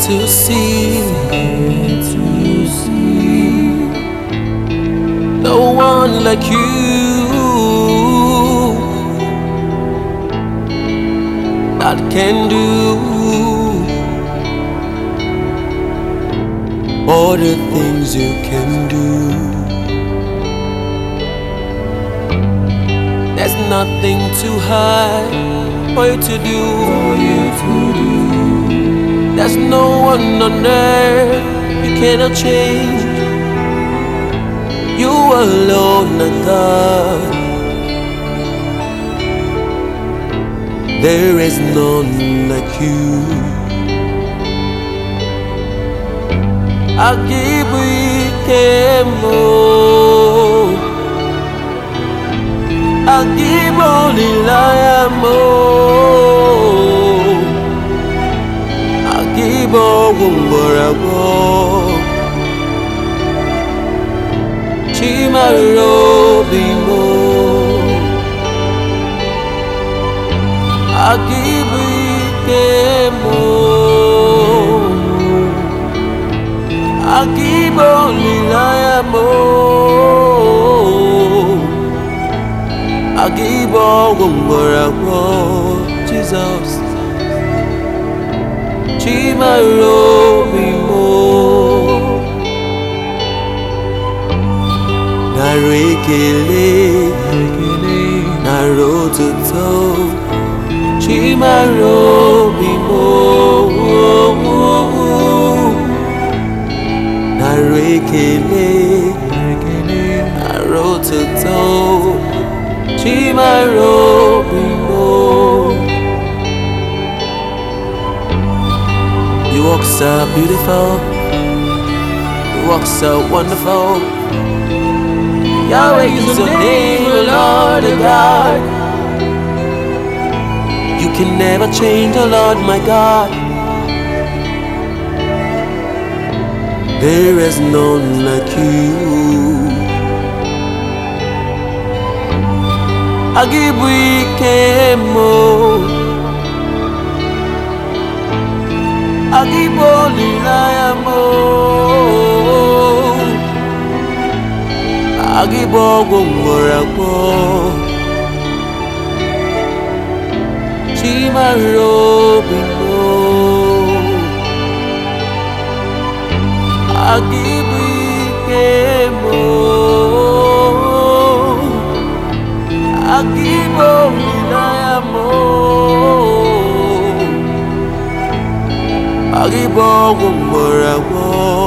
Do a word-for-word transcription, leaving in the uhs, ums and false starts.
to see, to see no one like you that can do all the things you can do. There's nothing too hard for you to do. For you to do. There's no one on earth you cannot change. You alone are God. There is none like you. I give you more. I give only lion more. I give all Wumbarabo. Chimarobi more. I give you more. I give only lion more. I give all Wumbarabo. Jesus. Chimarobi more. Narikele, Narototo. Chimarobi more. Narikele, Narototo. Chimarobi more. You walk so beautiful, you walk so wonderful. Yahweh is your name, Lord God. You can never change, oh Lord my God. There is none like you. I give we more. I give only lion more. I give all Wumbarabo. Chimarobi more. I give you more. I give only lion more. I give all Wumbarabo.